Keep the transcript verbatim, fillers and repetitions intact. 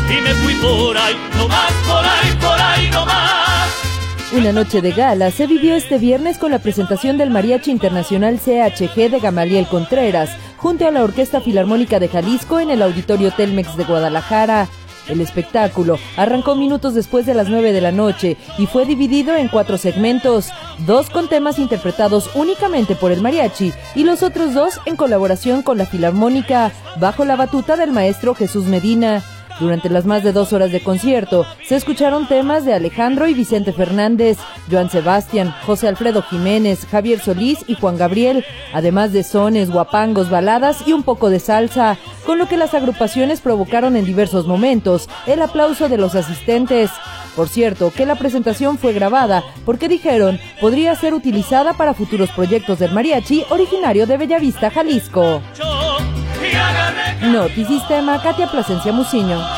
y me fui por ahí, no más, por ahí, por ahí, no más. Una noche de gala se vivió este viernes con la presentación del Mariachi Internacional C H G de Gamaliel Contreras, junto a la Orquesta Filarmónica de Jalisco en el Auditorio Telmex de Guadalajara. El espectáculo arrancó minutos después de las nueve de la noche y fue dividido en cuatro segmentos, dos con temas interpretados únicamente por el mariachi y los otros dos en colaboración con la Filarmónica, bajo la batuta del maestro Jesús Medina. Durante las más de dos horas de concierto, se escucharon temas de Alejandro y Vicente Fernández, Joan Sebastián, José Alfredo Jiménez, Javier Solís y Juan Gabriel, además de sones, guapangos, baladas y un poco de salsa, con lo que las agrupaciones provocaron en diversos momentos el aplauso de los asistentes. Por cierto, que la presentación fue grabada porque dijeron podría ser utilizada para futuros proyectos del mariachi originario de Bellavista, Jalisco. Notisistema, Katia Plasencia Muciño.